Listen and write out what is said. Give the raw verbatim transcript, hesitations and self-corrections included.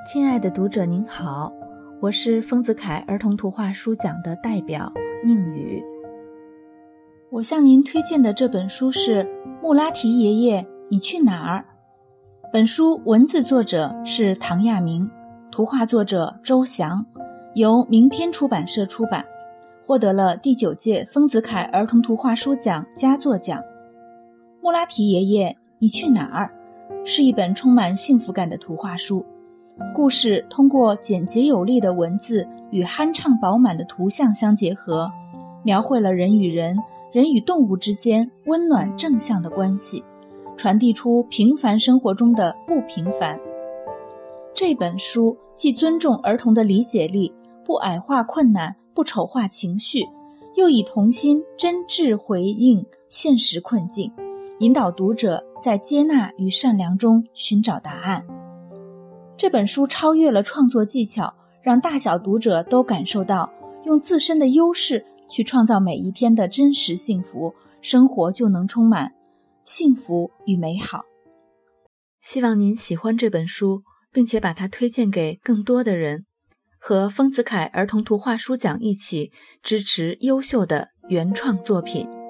亲爱的读者您好，我是丰子恺儿童图画书奖的代表宁宇。我向您推荐的这本书是《穆拉提爷爷你去哪儿》。本书文字作者是唐亚明，图画作者周翔，由明天出版社出版，获得了第九届丰子恺儿童图画书奖佳作奖。穆拉提爷爷你去哪儿是一本充满幸福感的图画书，故事通过简洁有力的文字与酣畅饱满的图像相结合，描绘了人与人、人与动物之间温暖正向的关系，传递出平凡生活中的不平凡。这本书既尊重儿童的理解力，不矮化困难，不丑化情绪，又以童心真挚回应现实困境，引导读者在接纳与善良中寻找答案。这本书超越了创作技巧，让大小读者都感受到用自身的优势去创造每一天的真实幸福，生活就能充满幸福与美好。希望您喜欢这本书，并且把它推荐给更多的人，和丰子恺儿童图画书奖一起支持优秀的原创作品。